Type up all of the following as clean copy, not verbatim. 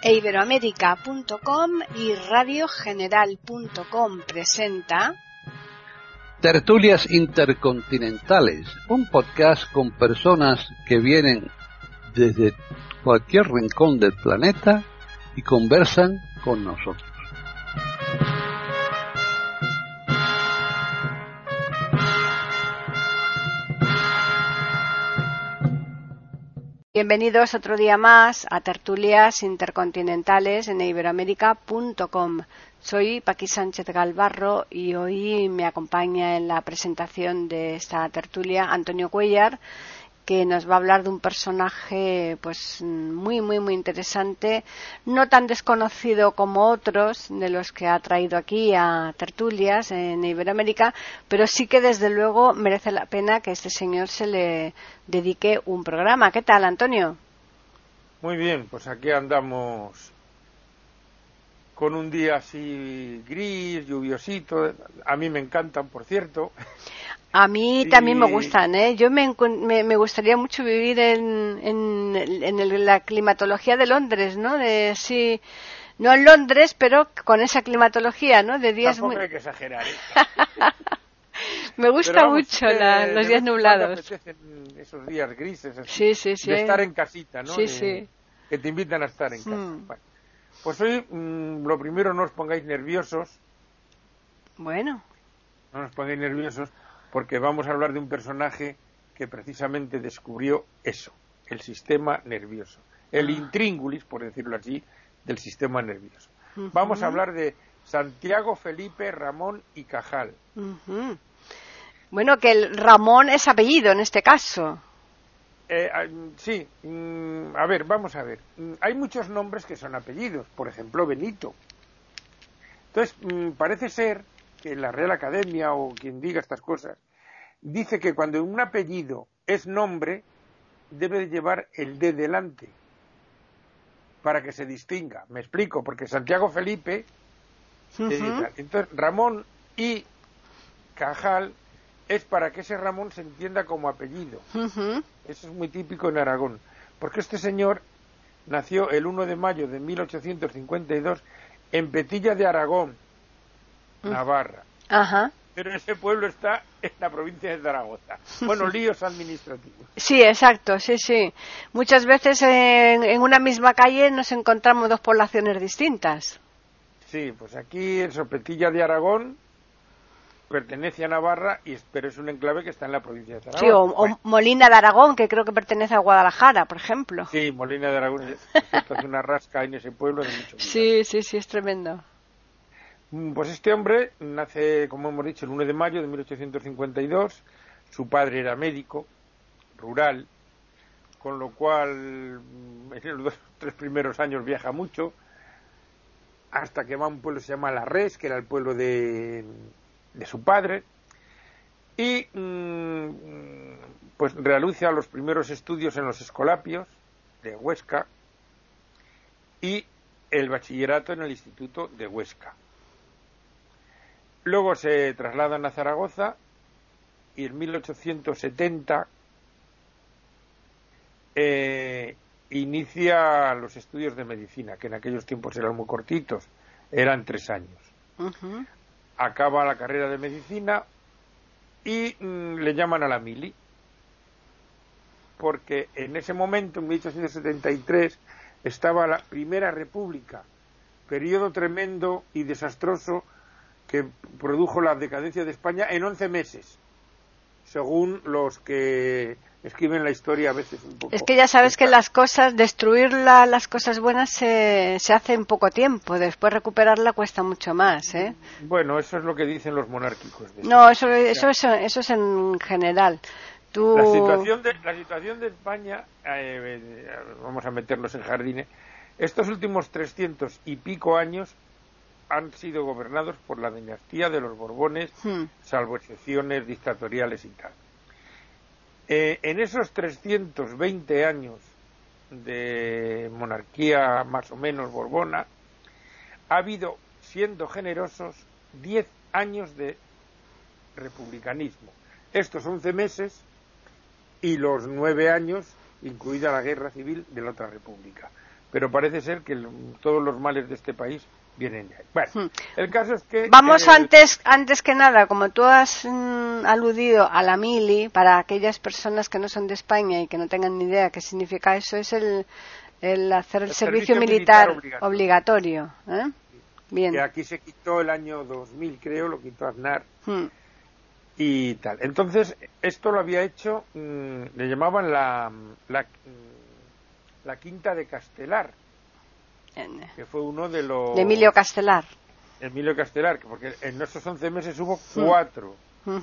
Iberoamérica.com y radiogeneral.com presenta Tertulias Intercontinentales, un podcast con personas que vienen desde cualquier rincón del planeta y conversan con nosotros. Bienvenidos otro día más a Tertulias Intercontinentales en Iberoamérica.com. Soy Paqui Sánchez Galvarro y hoy me acompaña en la presentación de esta tertulia Antonio Cuéllar, que nos va a hablar de un personaje pues muy interesante, no tan desconocido como otros de los que ha traído aquí a tertulias en Iberoamérica, pero sí que desde luego merece la pena que este señor se le dedique un programa. ¿Qué tal, Antonio? Muy bien, pues aquí andamos con un día así gris, lluviosito. A mí me encantan, por cierto. A mí también me gustan, ¿eh? Yo me gustaría mucho vivir en la climatología de Londres, ¿no? Sí, no en Londres, pero con esa climatología, ¿no? De días Tampoco hay que exagerar, ¿eh? Me gusta mucho los días nublados. Me apetecen esos días grises, así, sí. De estar en casita, ¿no? Sí. Que te invitan a estar en casa. Bueno, pues hoy, lo primero, no os pongáis nerviosos. Bueno. No os pongáis nerviosos, porque vamos a hablar de un personaje que precisamente descubrió eso, el sistema nervioso, el intríngulis, por decirlo así, del sistema nervioso. Vamos a hablar de Santiago Felipe Ramón y Cajal. Bueno, que el Ramón es apellido en este caso. Sí, a ver, vamos a ver. Hay muchos nombres que son apellidos, por ejemplo, Benito. Entonces, parece ser que la Real Academia, o quien diga estas cosas, dice que cuando un apellido es nombre, debe de llevar el D delante, para que se distinga. Me explico, porque Santiago Felipe, entonces Ramón y Cajal es para que ese Ramón se entienda como apellido. Eso es muy típico en Aragón, porque este señor nació el 1 de mayo de 1852 en Petilla de Aragón, Navarra. Pero ese pueblo está en la provincia de Zaragoza. Bueno, líos administrativos. Sí, exacto, sí. Muchas veces en una misma calle nos encontramos dos poblaciones distintas. Sí, pues aquí en Petilla de Aragón pertenece a Navarra, pero es un enclave que está en la provincia de Zaragoza. Sí, o Molina de Aragón, que creo que pertenece a Guadalajara, por ejemplo. Sí, Molina de Aragón, hace una rasca en ese pueblo de mucho. Sí, es tremendo. Pues este hombre nace, como hemos dicho, el 1 de mayo de 1852. Su padre era médico rural, con lo cual en los 3 primeros años viaja mucho, hasta que va a un pueblo que se llama La Res, que era el pueblo de su padre, y pues realiza los primeros estudios en los Escolapios de Huesca y el bachillerato en el Instituto de Huesca. Luego se trasladan a Zaragoza y en 1870 inicia los estudios de medicina, que en aquellos tiempos eran muy cortitos, eran 3 años. Acaba la carrera de medicina y le llaman a la mili, porque en ese momento, en 1873, estaba la Primera República, periodo tremendo y desastroso que produjo la decadencia de España en 11 meses, según los que escriben la historia a veces un poco. Es que ya sabes que las cosas, destruir las cosas buenas se hace en poco tiempo, después recuperarla cuesta mucho más, ¿eh? Bueno, eso es lo que dicen los monárquicos. No, eso es en general. La situación de España, vamos a meternos en jardines, estos últimos 300 y pico años han sido gobernados por la dinastía de los Borbones, salvo excepciones dictatoriales y tal. En esos 320 años de monarquía más o menos borbona, ha habido, siendo generosos, 10 años de republicanismo. Estos 11 meses y los 9 años, incluida la guerra civil de la otra república. pero parece ser que todos los males de este país vienen de ahí. Bueno, el caso es que... Vamos antes que nada, como tú has aludido a la mili, para aquellas personas que no son de España y que no tengan ni idea qué significa eso, es el hacer el servicio militar obligatorio. Bien. Que aquí se quitó el año 2000, creo, lo quitó Aznar. Y tal. Entonces, esto lo había hecho, le llamaban la Quinta de Castelar, que fue uno de los... De Emilio Castelar. Emilio Castelar, porque en esos 11 meses hubo 4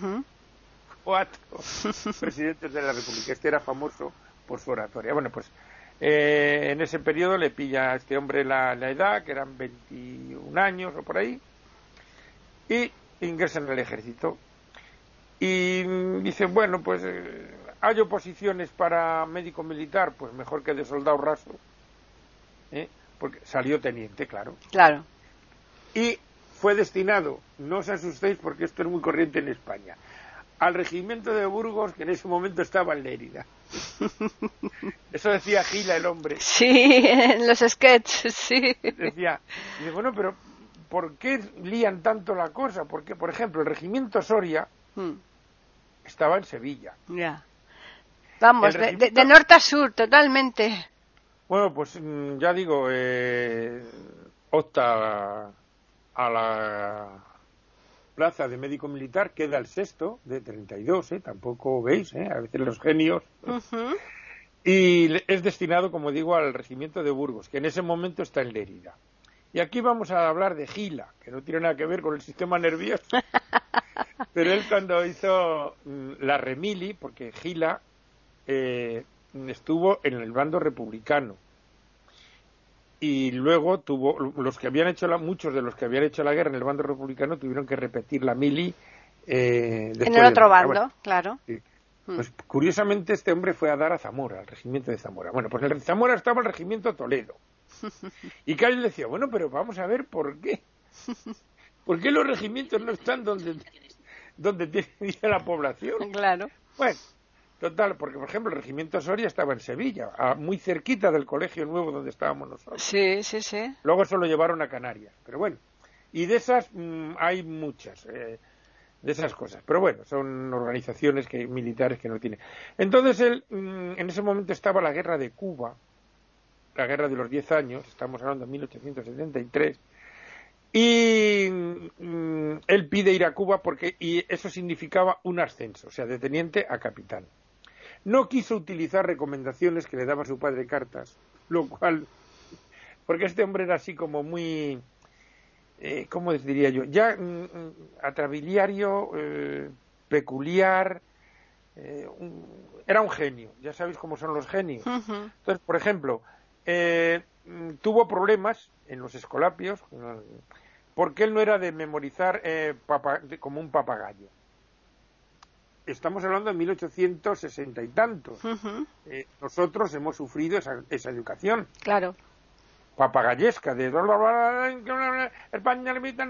presidentes de la República. Este era famoso por su oratoria. Bueno, pues en ese periodo le pilla a este hombre la edad, que eran 21 años o por ahí, y ingresa en el ejército. Y dice, bueno, pues hay oposiciones para médico militar, pues mejor que de soldado raso, porque salió teniente, claro. Claro. Y fue destinado, no os asustéis porque esto es muy corriente en España, al regimiento de Burgos, que en ese momento estaba en Lérida. Eso decía Gila, el hombre. Sí, en los sketches, sí. Decía, dice, bueno, pero ¿por qué lían tanto la cosa? Porque, por ejemplo, el regimiento Soria estaba en Sevilla. Ya. Vamos, de norte a sur, totalmente. Bueno, pues ya digo, opta a la plaza de médico militar, queda el sexto de 32, tampoco veis, a veces los genios. Y es destinado, como digo, al regimiento de Burgos, que en ese momento está en Lérida. Y aquí vamos a hablar de Gila, que no tiene nada que ver con el sistema nervioso. Pero él cuando hizo la remili, porque Gila estuvo en el bando republicano, y luego muchos de los que habían hecho la guerra en el bando republicano tuvieron que repetir la mili en el otro bando. Bueno, claro. Sí. Pues curiosamente este hombre fue a dar a Zamora, al regimiento de Zamora. Bueno, pues en el Zamora estaba el regimiento Toledo. Y Cádiz decía, bueno, pero vamos a ver por qué. ¿Por qué los regimientos no están donde tiene la población? Claro. Bueno, total, porque por ejemplo el regimiento Soria estaba en Sevilla, muy cerquita del colegio nuevo donde estábamos nosotros. Sí, sí, sí. Luego se lo llevaron a Canarias, pero bueno. Y de esas hay muchas, de esas cosas. Pero bueno, son organizaciones militares que no tienen. Entonces él, en ese momento estaba la guerra de Cuba, la guerra de los 10 años, estamos hablando de 1873, y él pide ir a Cuba y eso significaba un ascenso, o sea, de teniente a capitán. No quiso utilizar recomendaciones que le daba su padre Cartas, lo cual, porque este hombre era así como muy, ¿cómo diría yo? Ya atrabiliario, peculiar, era un genio, ya sabéis cómo son los genios. Entonces, por ejemplo, tuvo problemas en los escolapios porque él no era de memorizar como un papagayo. Estamos hablando de 1860 y tantos. Nosotros hemos sufrido esa educación. Claro. Papagayesca de España limita.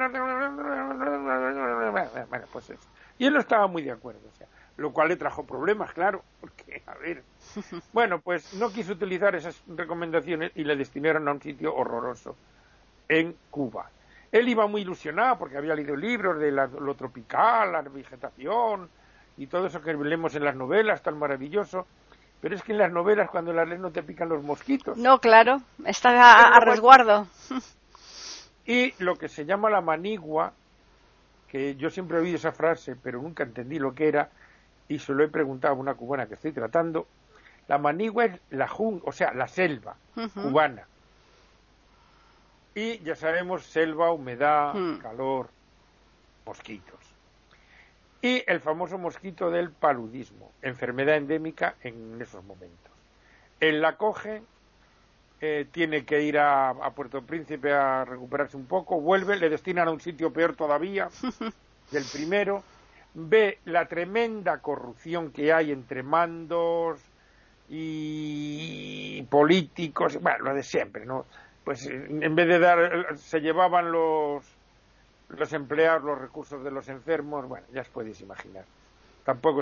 Bueno, pues eso. Y él no estaba muy de acuerdo, o sea, lo cual le trajo problemas, claro, porque, a ver, bueno, pues no quiso utilizar esas recomendaciones y le destinaron a un sitio horroroso, en Cuba. Él iba muy ilusionado porque había leído libros de lo tropical, la vegetación y todo eso que leemos en las novelas, tan maravilloso, pero es que en las novelas cuando las lees no te pican los mosquitos. No, claro, está a resguardo. Y lo que se llama la manigua, que yo siempre he oído esa frase, pero nunca entendí lo que era, y se lo he preguntado a una cubana que estoy tratando. La manigua es o sea, la selva cubana. Y ya sabemos, selva, humedad, calor, mosquitos. Y el famoso mosquito del paludismo, enfermedad endémica en esos momentos. Él la coge, tiene que ir a Puerto Príncipe a recuperarse un poco, vuelve, le destinan a un sitio peor todavía del primero, ve la tremenda corrupción que hay entre mandos y políticos, bueno, lo de siempre, ¿no? Pues en vez de se llevaban los empleados los recursos de los enfermos, bueno, ya os podéis imaginar. Tampoco es que hayamos avanzado gran cosa.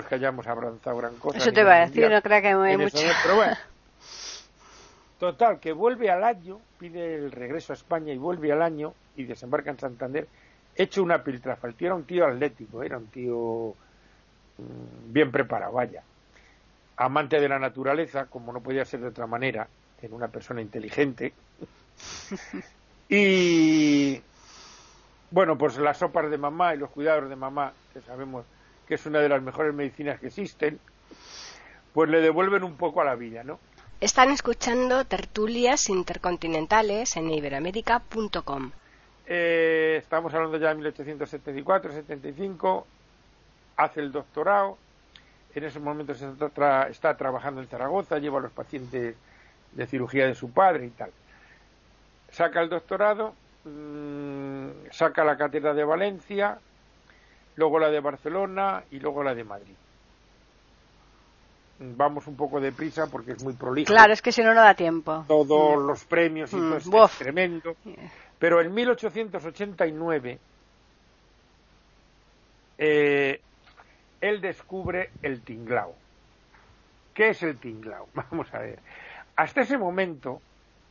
Eso te iba a decir, no creo que hay mucho. Pero bueno. Total, que vuelve al año, pide el regreso a España y vuelve al año y desembarca en Santander, hecho una piltrafa. El tío era un tío atlético, era un tío bien preparado, vaya. Amante de la naturaleza, como no podía ser de otra manera, en una persona inteligente. Y bueno, pues las sopas de mamá y los cuidados de mamá, que sabemos que es una de las mejores medicinas que existen, pues le devuelven un poco a la vida, ¿no? Están escuchando Tertulias Intercontinentales en iberoamérica.com. Estamos hablando ya de 1874-75, hace el doctorado, en esos momentos está trabajando en Zaragoza, lleva a los pacientes de cirugía de su padre y tal. Saca el doctorado, saca la cátedra de Valencia, luego la de Barcelona y luego la de Madrid. Vamos un poco deprisa porque es muy prolijo. Claro, es que si no, no da tiempo. Todos los premios y todo esto es tremendo. Pero en 1889 él descubre el tinglao. ¿Qué es el tinglao? Vamos a ver. Hasta ese momento,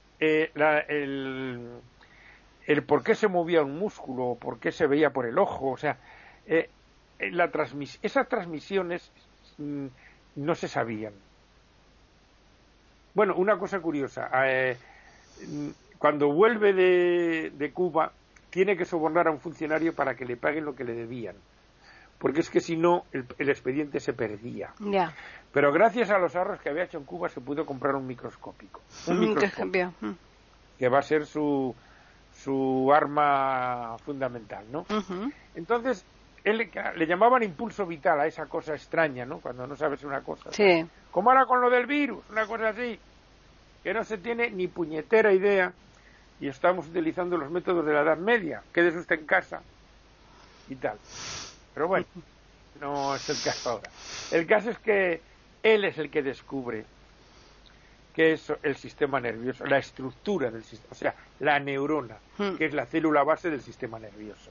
el por qué se movía un músculo, por qué se veía por el ojo, o sea, esas transmisiones no se sabían. Bueno, una cosa curiosa, cuando vuelve de Cuba, tiene que sobornar a un funcionario para que le paguen lo que le debían, porque es que si no, el expediente se perdía. Yeah. Pero gracias a los ahorros que había hecho en Cuba se pudo comprar un microscopio. Que va a ser su arma fundamental, ¿no? Uh-huh. Entonces, él le llamaban impulso vital a esa cosa extraña, ¿no? Cuando no sabes una cosa. Sí. Como ahora con lo del virus, una cosa así, que no se tiene ni puñetera idea, y estamos utilizando los métodos de la Edad Media. Quédese usted en casa y tal. Pero bueno, no es el caso ahora. El caso es que él es el que descubre que es el sistema nervioso, la estructura del sistema, o sea, la neurona, que es la célula base del sistema nervioso.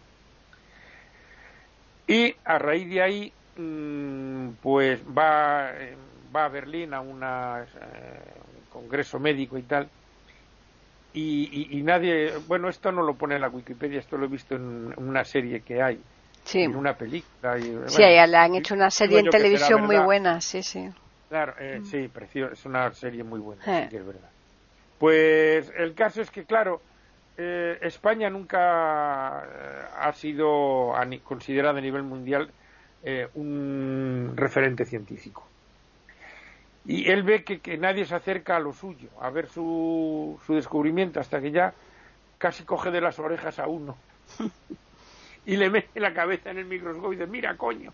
Y a raíz de ahí, pues va a Berlín a un congreso médico y tal, y nadie, bueno, esto no lo pone en la Wikipedia, esto lo he visto en una serie que hay, sí. En una película. Y, sí, bueno, le han hecho una serie en televisión muy buena, sí, sí. Claro, sí, precioso, es una serie muy buena, sí que es verdad. Pues el caso es que, claro, España nunca ha sido considerada a nivel mundial un referente científico. Y él ve que nadie se acerca a lo suyo, a ver su descubrimiento, hasta que ya casi coge de las orejas a uno. Y le mete la cabeza en el microscopio y dice, mira, coño.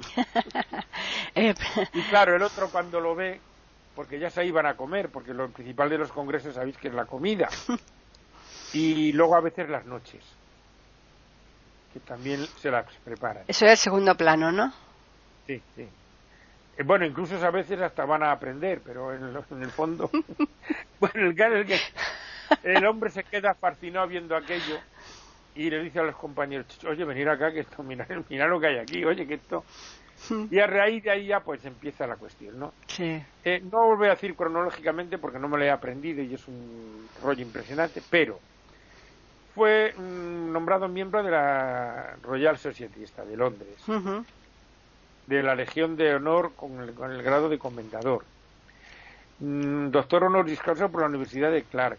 Y claro, el otro cuando lo ve, porque ya se iban a comer, porque lo principal de los congresos sabéis que es la comida. Y luego a veces las noches, que también se las preparan. Eso es el segundo plano, ¿no? Sí, sí. Bueno, incluso a veces hasta van a aprender, pero en el fondo... Bueno, el caso es que el hombre se queda fascinado viendo aquello y le dice a los compañeros, oye, venir acá, que esto, mira lo que hay aquí, oye, que esto... Y a raíz de ahí ya pues empieza la cuestión, ¿no? Sí. No os voy a decir cronológicamente porque no me lo he aprendido y es un rollo impresionante, pero fue nombrado miembro de la Royal Society de Londres, uh-huh, de la Legión de Honor con el grado de comendador, doctor honoris causa por la Universidad de Clark,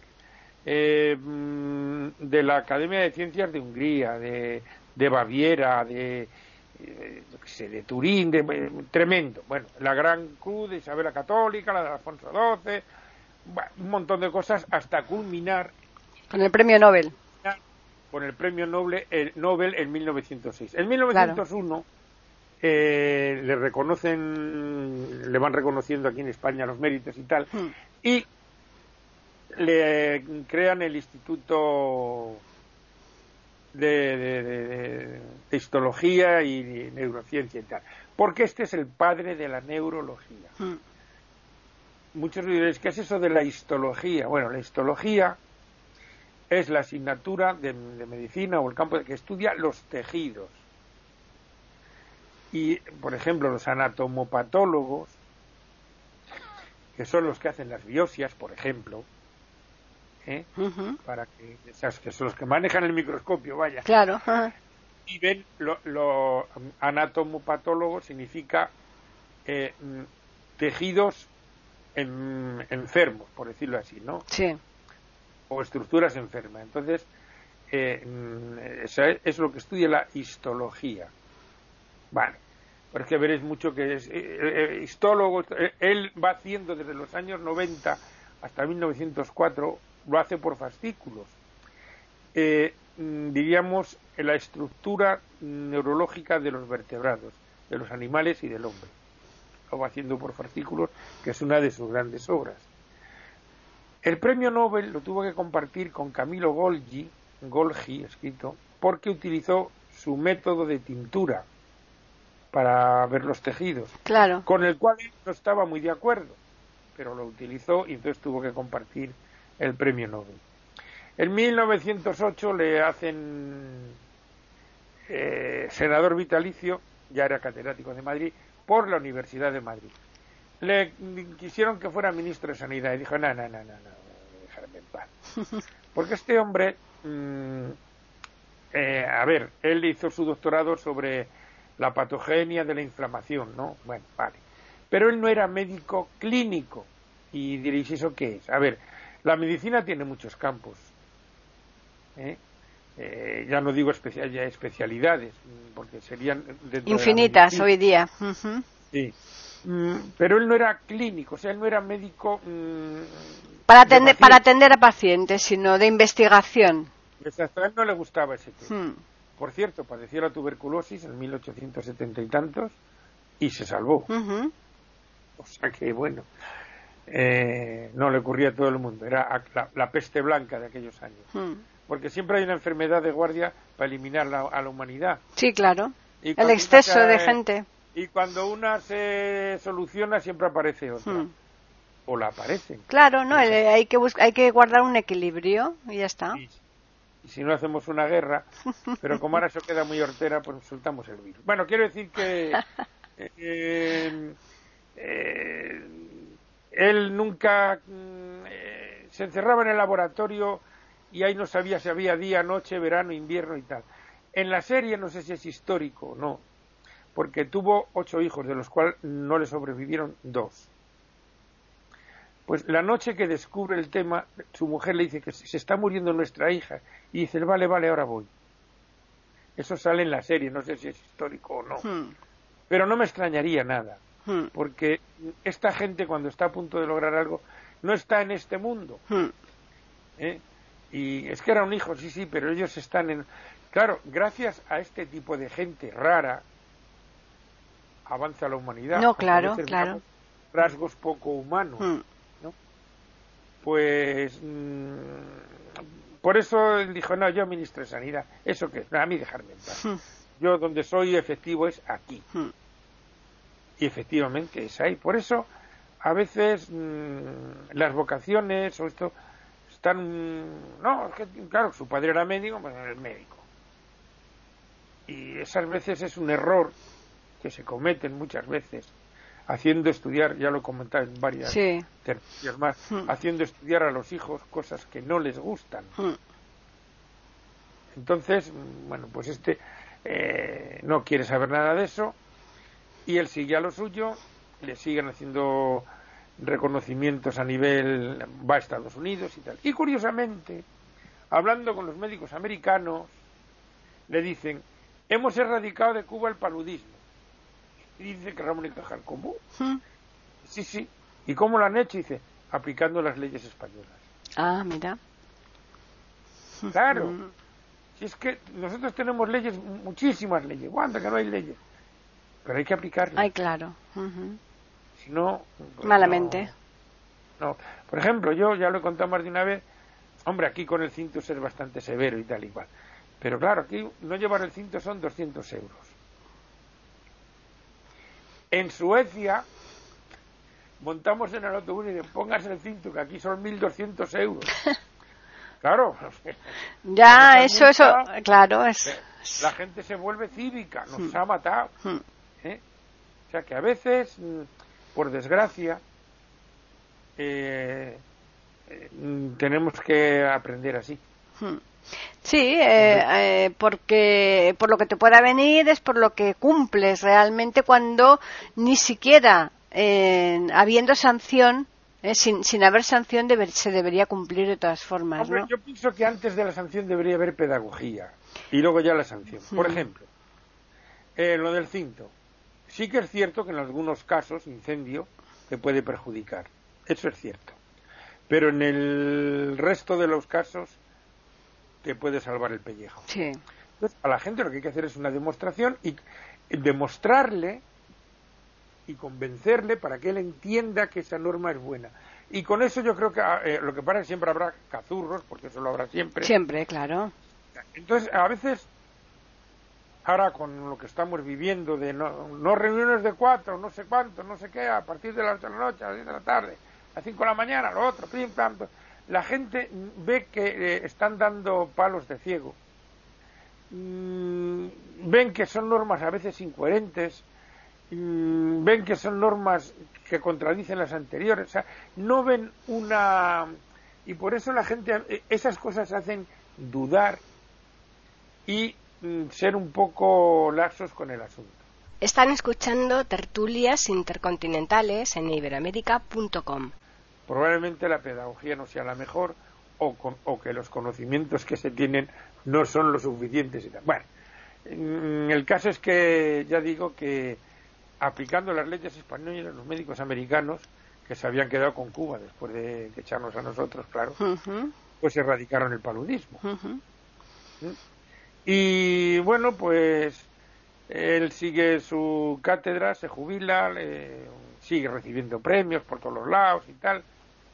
de la Academia de Ciencias de Hungría, de Baviera, de Turín, tremendo. Bueno, la Gran Cruz de Isabel la Católica, la de Alfonso XII, un montón de cosas hasta culminar con el premio Nobel. Con el premio Nobel en 1906. En 1901 le van reconociendo aquí en España los méritos y tal, y le crean el Instituto de histología y neurociencia y tal, porque este es el padre de la neurología. Muchos diréis, ¿qué es eso de la histología? Bueno, la histología es la asignatura de medicina o el campo que estudia los tejidos. Y, por ejemplo, los anatomopatólogos, que son los que hacen las biopsias, por ejemplo, para que son los que manejan el microscopio, vaya. Claro. Y ven lo anatomopatólogo significa tejidos enfermos, por decirlo así, ¿no? Sí. O estructuras enfermas. Entonces, eso es lo que estudia la histología. Vale. Porque veréis mucho que es histólogo. Él va haciendo desde los años 90 hasta 1904, lo hace por fascículos. Diríamos, la estructura neurológica de los vertebrados, de los animales y del hombre. Lo va haciendo por fascículos, que es una de sus grandes obras. El premio Nobel lo tuvo que compartir con Camillo Golgi escrito, porque utilizó su método de tintura para ver los tejidos, claro, con el cual no estaba muy de acuerdo, pero lo utilizó y entonces tuvo que compartir el premio Nobel. En 1908 le hacen senador vitalicio, ya era catedrático de Madrid, por la Universidad de Madrid. Le quisieron que fuera ministro de Sanidad y dijo, no, dejarme en paz. Porque este hombre, él hizo su doctorado sobre la patogenia de la inflamación, ¿no? Bueno, vale. Pero él no era médico clínico. Y diréis, ¿eso qué es? A ver, la medicina tiene muchos campos. Ya no digo especialidades, porque serían infinitas hoy día. Sí. Pero él no era clínico, o sea, él no era médico para atender a pacientes, sino de investigación. Exacto, a él no le gustaba ese tema. Por cierto, padeció la tuberculosis en 1870 y tantos y se salvó. O sea que, bueno, no le ocurría a todo el mundo, era la peste blanca de aquellos años. Porque siempre hay una enfermedad de guardia para eliminar a la humanidad. Sí, claro. El exceso de gente. Y cuando una se soluciona, siempre aparece otra. O la aparecen. Claro, no, hay que guardar un equilibrio y ya está. Y si no hacemos una guerra, pero como ahora eso queda muy hortera, pues soltamos el virus. Bueno, quiero decir que él nunca se encerraba en el laboratorio y ahí no sabía si había día, noche, verano, invierno y tal. En la serie, no sé si es histórico o no, porque tuvo 8 hijos, de los cuales no le sobrevivieron 2. Pues la noche que descubre el tema, su mujer le dice que se está muriendo nuestra hija, y dice, vale, ahora voy. Eso sale en la serie, no sé si es histórico o no. Pero no me extrañaría nada, porque esta gente cuando está a punto de lograr algo, no está en este mundo. Y es que era un hijo, sí, pero ellos están en... Claro, gracias a este tipo de gente rara, avanza la humanidad. No, claro. Rasgos poco humanos, ¿no? Pues por eso él dijo, no, yo ministro de Sanidad, ¿eso qué? No, a mí dejarme en paz. Yo donde soy efectivo es aquí. Y efectivamente es ahí. Por eso, a veces las vocaciones o esto están... No, es que, claro, su padre era médico, pues era el médico. Y esas veces es un error que se cometen muchas veces, haciendo estudiar, ya lo he comentado en varias tertulias más, haciendo estudiar a los hijos cosas que no les gustan. Entonces, bueno, pues no quiere saber nada de eso, y él sigue a lo suyo, le siguen haciendo reconocimientos a nivel, va a Estados Unidos y tal. Y curiosamente, hablando con los médicos americanos, le dicen, hemos erradicado de Cuba el paludismo. Y dice que Ramón y Cajal, ¿cómo? Sí. ¿Y cómo lo han hecho? Dice, aplicando las leyes españolas. Ah, mira. Claro. Si es que nosotros tenemos leyes, muchísimas leyes. ¿Cuántas que no hay leyes? Pero hay que aplicarlas. Ay, claro. Si no... Pues malamente. No. Por ejemplo, yo ya lo he contado más de una vez, hombre, aquí con el cinto es bastante severo y tal igual. Pero claro, aquí no llevar el cinto son 200 euros. En Suecia, montamos en el autobús y dicen, póngase el cinto, que aquí son 1.200 euros. Claro. Ya, eso, claro. La gente se vuelve cívica, nos ha matado. O sea que a veces, por desgracia, tenemos que aprender así. Sí, porque por lo que te pueda venir es por lo que cumples realmente, cuando ni siquiera habiendo sanción, sin haber sanción, se debería cumplir de todas formas. Hombre, ¿no? yo pienso que antes de la sanción debería haber pedagogía y luego ya la sanción. Por ejemplo, lo del cinto. Sí que es cierto que en algunos casos incendio te puede perjudicar. Eso es cierto. Pero en el resto de los casos te puede salvar el pellejo. Sí. Entonces, a la gente lo que hay que hacer es una demostración y demostrarle y convencerle para que él entienda que esa norma es buena. Y con eso yo creo que lo que pasa es que siempre habrá cazurros, porque eso lo habrá siempre. Siempre, claro. Entonces, a veces, ahora con lo que estamos viviendo de no reuniones de 4, no sé cuánto, no sé qué, a partir de las 8 de la noche, a las 10 de la tarde, a las 5 de la mañana, lo otro, pim, pam, la gente ve que están dando palos de ciego. Ven que son normas a veces incoherentes, ven que son normas que contradicen las anteriores, o sea, no ven una... Y por eso la gente, esas cosas hacen dudar y ser un poco laxos con el asunto. Están escuchando Tertulias Intercontinentales en iberoamerica.com. Probablemente la pedagogía no sea la mejor o que los conocimientos que se tienen no son lo suficientes. Bueno, el caso es que ya digo que aplicando las leyes españolas, los médicos americanos, que se habían quedado con Cuba después de echarnos a nosotros, claro, pues erradicaron el paludismo. Y bueno, pues él sigue su cátedra, se jubila, sigue recibiendo premios por todos los lados y tal,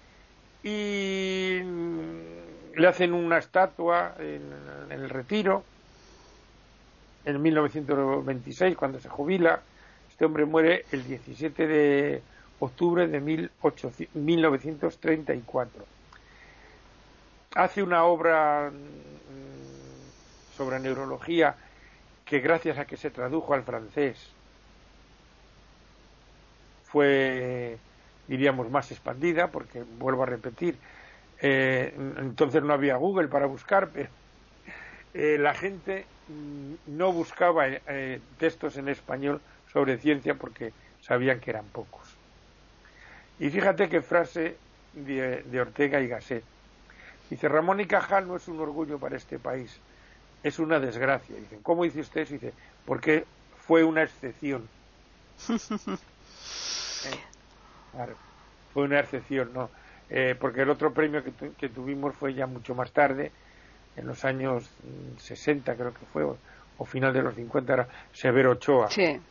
y le hacen una estatua en el Retiro en 1926, cuando se jubila. Este hombre muere el 17 de octubre de 1934. Hace una obra sobre neurología que, gracias a que se tradujo al francés, fue, diríamos, más expandida, porque, vuelvo a repetir, entonces no había Google para buscar, pero la gente no buscaba textos en español sobre ciencia porque sabían que eran pocos. Y fíjate qué frase de Ortega y Gasset. Dice: Ramón y Cajal no es un orgullo para este país, es una desgracia. Dicen: ¿cómo dice usted eso? Dice: porque fue una excepción. Claro, fue una excepción, ¿no? Porque el otro premio que tuvimos fue ya mucho más tarde, en los años 60 creo que fue, o final de los 50, era Severo Ochoa. Sí.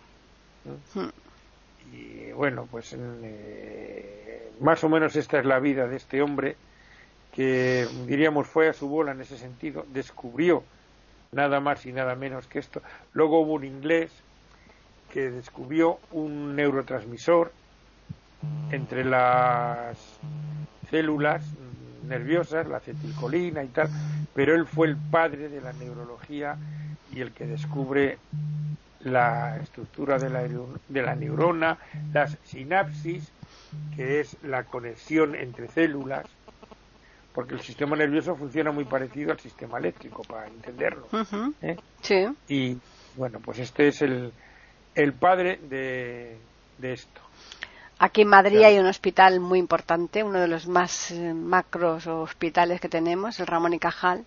Y bueno, pues más o menos esta es la vida de este hombre, que diríamos fue a su bola en ese sentido, descubrió nada más y nada menos que esto. Luego hubo un inglés que descubrió un neurotransmisor entre las células nerviosas, la acetilcolina y tal, pero él fue el padre de la neurología y el que descubre la estructura de la neurona, las sinapsis, que es la conexión entre células, porque el sistema nervioso funciona muy parecido al sistema eléctrico, para entenderlo. Sí. Y bueno, pues este es el padre de esto. Aquí en Madrid hay un hospital muy importante, uno de los más macros hospitales que tenemos, el Ramón y Cajal,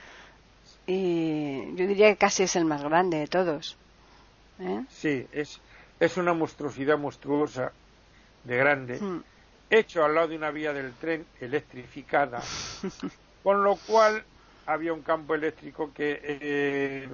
y yo diría que casi es el más grande de todos. Sí, es una monstruosidad monstruosa de grande, hecho al lado de una vía del tren electrificada, con lo cual había un campo eléctrico que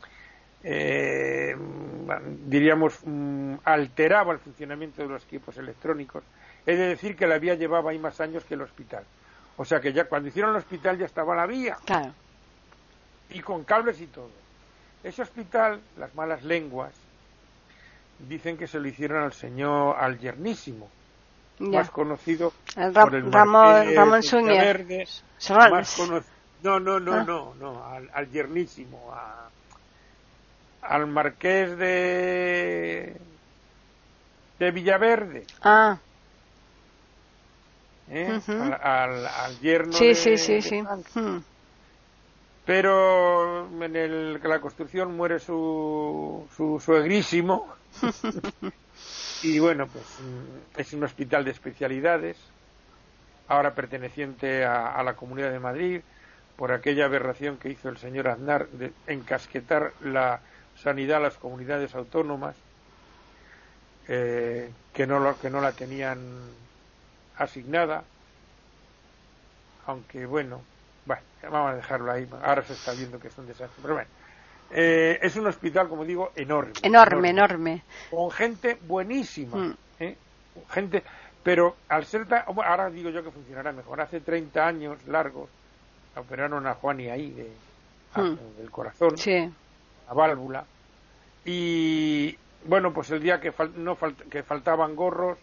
diríamos alteraba el funcionamiento de los equipos electrónicos. Es decir, que la vía llevaba ahí más años que el hospital, o sea que ya cuando hicieron el hospital ya estaba la vía, claro, y con cables y todo. Ese hospital, las malas lenguas dicen que se lo hicieron al yernísimo, más conocido por el Ramón Suñer. Al yernísimo, al marqués de Villaverde. al yerno sí, de, sí. Pero en la construcción muere su suegrísimo y bueno, pues es un hospital de especialidades, ahora perteneciente a la Comunidad de Madrid, por aquella aberración que hizo el señor Aznar de encasquetar la sanidad a las comunidades autónomas, que no la tenían asignada, aunque bueno, vamos a dejarlo ahí, ahora se está viendo que es un desastre, pero bueno, es un hospital, como digo, enorme, con gente buenísima, gente, pero al ser ahora digo yo que funcionará mejor. Hace 30 años largos operaron a Juani ahí del corazón, la válvula, y bueno, pues el día que faltaban gorros,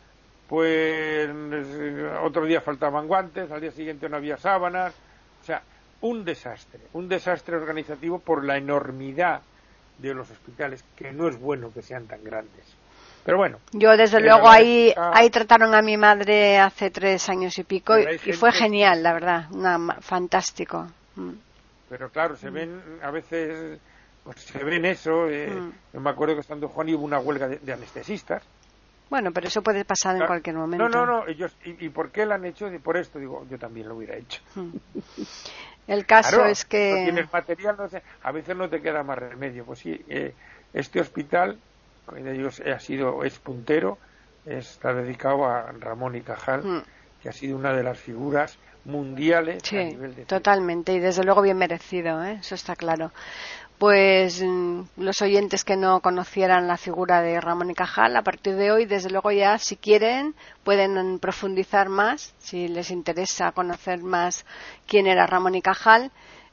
pues otro día faltaban guantes, al día siguiente no había sábanas, o sea, un desastre organizativo por la enormidad de los hospitales, que no es bueno que sean tan grandes. Pero bueno. Yo desde luego ahí trataron a mi madre hace 3 años y pico y fue genial, la verdad, fantástico. Pero claro, se ven a veces, pues se ven eso. Yo me acuerdo que estando Juan hubo una huelga de anestesistas. Bueno, pero eso puede pasar en cualquier momento. No, ellos, ¿y por qué lo han hecho? Y por esto, digo, yo también lo hubiera hecho. El caso es que... No tienes material, no sé, a veces no te queda más remedio. Pues sí, este hospital, es puntero, está dedicado a Ramón y Cajal, que ha sido una de las figuras mundiales a nivel de... Totalmente, y desde luego bien merecido, eso está claro. Pues los oyentes que no conocieran la figura de Ramón y Cajal, a partir de hoy, desde luego ya, si quieren, pueden profundizar más, si les interesa conocer más quién era Ramón y Cajal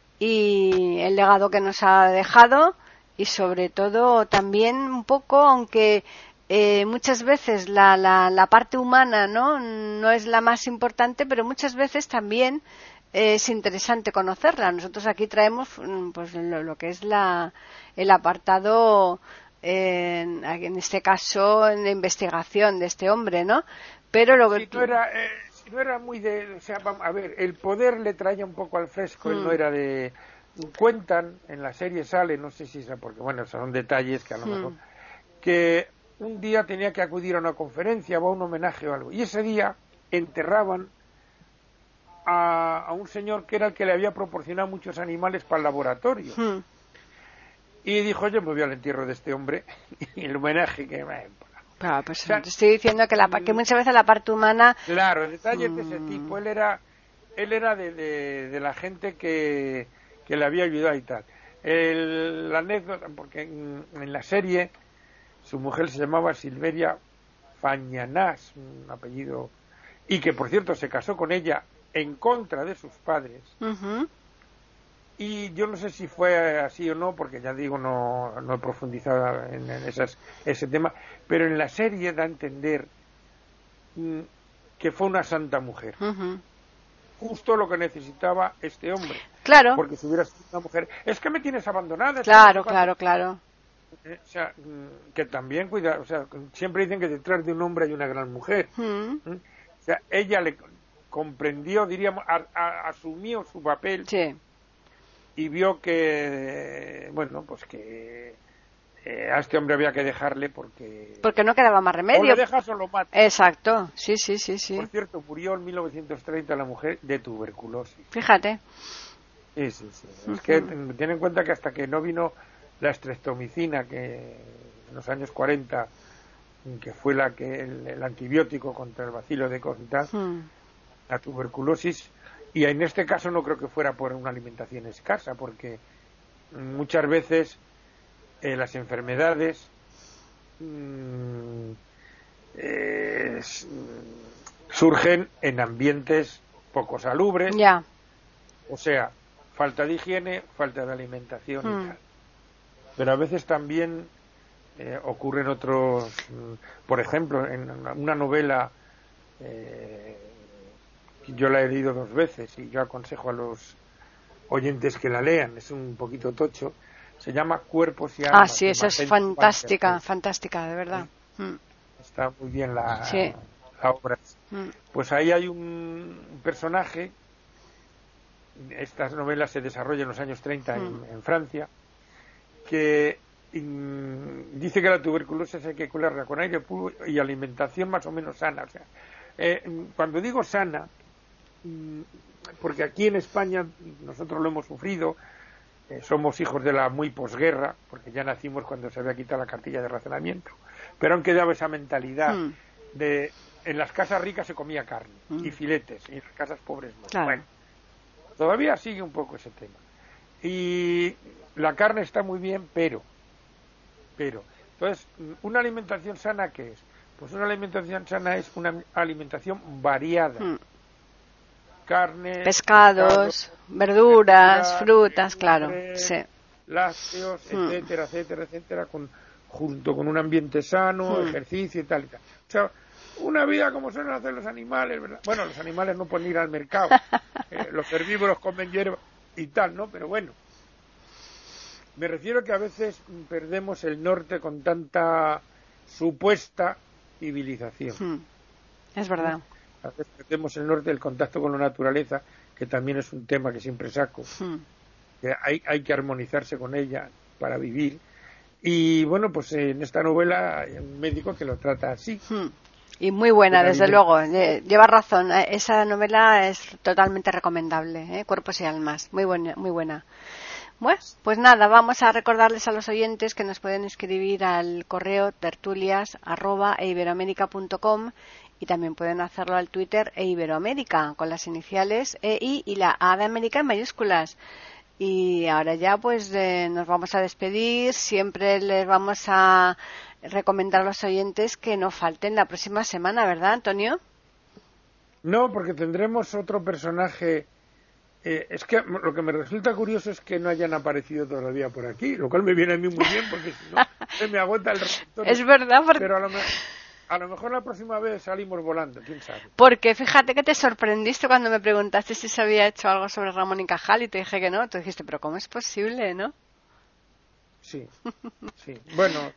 y el legado que nos ha dejado, y sobre todo también un poco, aunque muchas veces la parte humana no es la más importante, pero muchas veces también es interesante conocerla. Nosotros aquí traemos pues lo que es el apartado, en este caso, en la investigación de este hombre, ¿no? Pero lo que no era muy de... O sea, a ver, el poder le traía un poco al fresco, él no era de... Cuentan, en la serie sale, no sé si es porque, bueno, son detalles que a lo mejor... Que un día tenía que acudir a una conferencia o a un homenaje o algo, y ese día enterraban a un señor que era el que le había proporcionado muchos animales para el laboratorio. Y dijo, yo me voy al entierro de este hombre y el homenaje que me... Claro, pues te estoy diciendo que muchas veces la parte humana... Claro, detalles de ese tipo. Él era de la gente que le había ayudado y tal. La anécdota, porque en la serie su mujer se llamaba Silveria Fañanás, un apellido, y que por cierto se casó con ella en contra de sus padres. Y yo no sé si fue así o no, porque ya digo, no he profundizado en ese tema, pero en la serie da a entender que fue una santa mujer. Justo lo que necesitaba este hombre. Claro. Porque si hubiera sido una mujer, es que me tienes abandonada. Claro. O sea, que también cuida, o sea, siempre dicen que detrás de un hombre hay una gran mujer. O sea, ella le comprendió, diríamos, asumió su papel. Y vio que, bueno, pues que a este hombre había que dejarle porque no quedaba más remedio. O le dejas o lo matas. Exacto, sí. Por cierto, murió en 1930 la mujer de tuberculosis. Fíjate. Sí. Es que ten en cuenta que hasta que no vino la estreptomicina, que en los años 40, que fue el antibiótico contra el bacilo de Koch y tal, la tuberculosis. Y en este caso no creo que fuera por una alimentación escasa, porque muchas veces las enfermedades surgen en ambientes poco salubres, o sea, falta de higiene, falta de alimentación y tal. Pero a veces también ocurren otros, por ejemplo, en una novela, yo la he leído 2 veces y yo aconsejo a los oyentes que la lean, es un poquito tocho, se llama Cuerpos y Almas. Sí, esa es fantástica, de verdad. Está muy bien la obra. Pues ahí hay un personaje, estas novelas se desarrollan en los años 30 en Francia, que dice que la tuberculosis hay que curarla con aire puro y alimentación más o menos sana. O sea, cuando digo sana, porque aquí en España nosotros lo hemos sufrido, somos hijos de la muy posguerra, porque ya nacimos cuando se había quitado la cartilla de racionamiento, pero han quedado esa mentalidad de en las casas ricas se comía carne y filetes, y en las casas pobres no. Claro. Bueno, todavía sigue un poco ese tema. Y la carne está muy bien, pero entonces, ¿una alimentación sana qué es? Pues una alimentación sana es una alimentación variada. Carne, pescados, verduras, frutas, claro, sí. Lácteos, etcétera, etcétera, etcétera, junto con un ambiente sano, ejercicio y tal y tal. O sea, una vida como suelen hacer los animales, ¿verdad? Bueno, los animales no pueden ir al mercado, los herbívoros comen hierba y tal, ¿no? Pero bueno, me refiero que a veces perdemos el norte con tanta supuesta civilización. Es verdad. A veces perdemos el norte del contacto con la naturaleza, que también es un tema que siempre saco, que hay que armonizarse con ella para vivir. Y bueno, pues en esta novela hay un médico que lo trata así. Y muy buena, desde luego. Lleva razón. Esa novela es totalmente recomendable, Cuerpos y almas. Muy buena, muy buena. Bueno, pues nada, vamos a recordarles a los oyentes que nos pueden escribir al correo tertulias@eiberoamerica.com y también pueden hacerlo al Twitter eiberoamerica con las iniciales EI y la A de América en mayúsculas. Y ahora ya pues nos vamos a despedir. Siempre les vamos a recomendar a los oyentes que no falten la próxima semana, ¿verdad, Antonio? No, porque tendremos otro personaje. Es que lo que me resulta curioso es que no hayan aparecido todavía por aquí, lo cual me viene a mí muy bien, porque si no, se me agota el repertorio. Es verdad, pero a lo mejor la próxima vez salimos volando, quién sabe. Porque fíjate que te sorprendiste cuando me preguntaste si se había hecho algo sobre Ramón y Cajal y te dije que no. Tú dijiste, pero ¿cómo es posible, no? Sí. Bueno,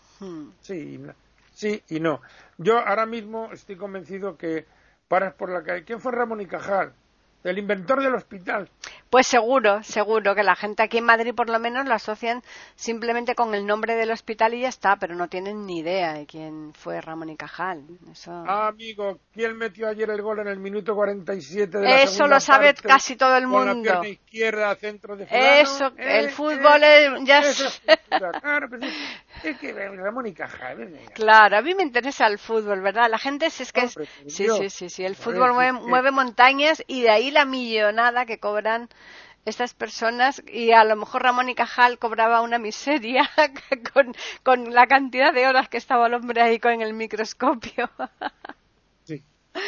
sí y no. Yo ahora mismo estoy convencido que paras por la calle. ¿Quién fue Ramón y Cajal? El inventor del hospital. Pues seguro que la gente aquí en Madrid por lo menos lo asocian simplemente con el nombre del hospital y ya está, pero no tienen ni idea de quién fue Ramón y Cajal. Eso... amigo, ¿quién metió ayer el gol en el minuto 47 de la Eso segunda lo sabe parte, casi todo el mundo. Con la pierna izquierda, centro de fulano? Eso, el fútbol ya... Claro, pues es que Ramón y Cajal. Claro, a mí me interesa el fútbol, ¿verdad? La gente es que... Hombre, sí, el fútbol mueve montañas y de ahí la millonada que cobran estas personas, y a lo mejor Ramón y Cajal cobraba una miseria con la cantidad de horas que estaba el hombre ahí con el microscopio. Sí.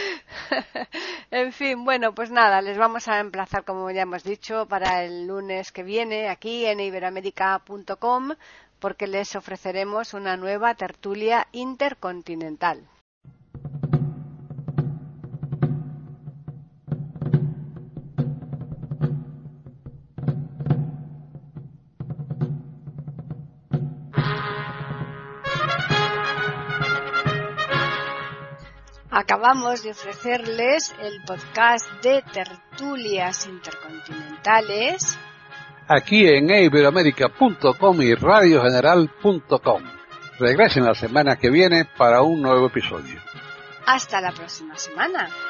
En fin, bueno, pues nada, les vamos a emplazar, como ya hemos dicho, para el lunes que viene aquí en iberoamerica.com, porque les ofreceremos una nueva tertulia intercontinental. Acabamos de ofrecerles el podcast de tertulias intercontinentales aquí en iberoamerica.com y radiogeneral.com. Regresen la semana que viene para un nuevo episodio. Hasta la próxima semana.